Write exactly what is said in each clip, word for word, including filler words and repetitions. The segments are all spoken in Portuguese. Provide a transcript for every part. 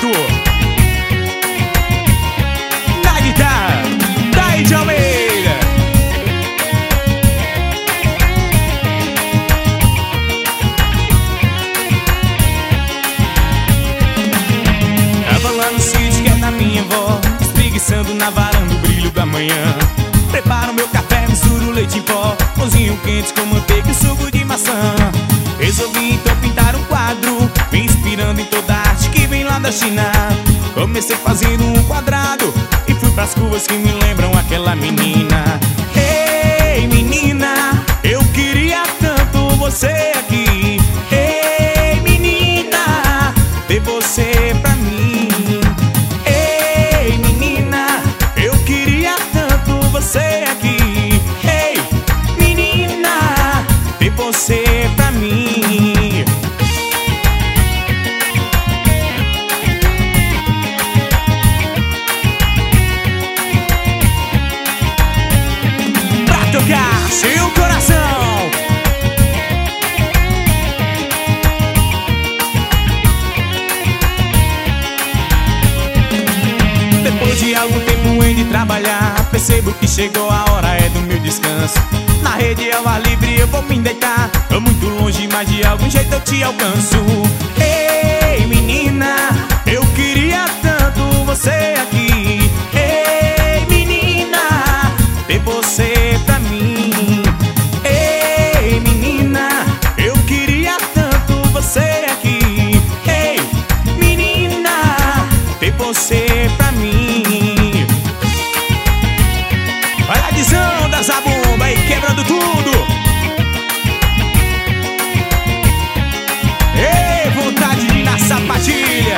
Prato. Na guitarra, Daí de Almeida. Tava lá no sítio que é da minha avó, espreguiçando na varanda o brilho da manhã. Preparo meu café, misturo leite em pó, pãozinho quente com manteiga e suco de maçã. Resolvi então pintar um quadro, me inspirando em toda a arte que vem lá da China. Comecei fazendo um quadrado e fui pras curvas que me lembram aquela menina. Ei, menina, eu queria tanto você aqui. Ei, menina, ter você pra mim. Ei, menina, eu queria tanto você aqui. Ei, menina, ter você pra mim. Pra tocar seu coração. Depois de algum tempo em de trabalhar, percebo que chegou a hora é do meu descanso. Na rede ao ar livre eu vou me deitar. Tô muito longe, mas de algum jeito eu te alcanço. Ei, menina, eu queria tanto você aqui. Ei, menina, ter você pra mim. Ei, menina, eu queria tanto você aqui. Ei, menina, ter você pra mim. Olha a visão da zabumba aí quebrando tudo. Ei, vontade de ir na sapatilha.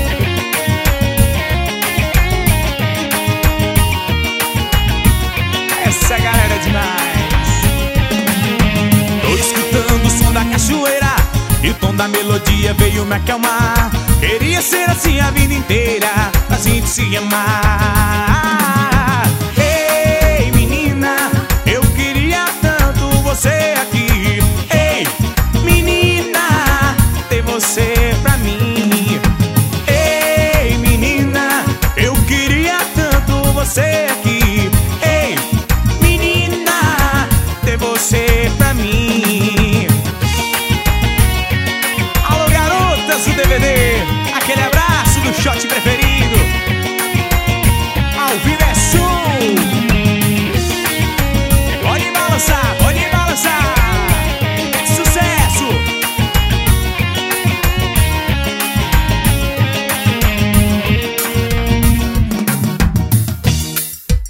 Essa galera é demais. Tô escutando o som da cachoeira e o tom da melodia veio me acalmar. Queria ser assim a vida inteira, pra gente se amar. Ei, menina, eu queria tanto você aqui. Ei, menina, ter você pra mim. Ei, menina, eu queria tanto você aqui. Ei, menina, ter você pra mim. Alô, garotas do D V D, aquele abraço do Shot preferido.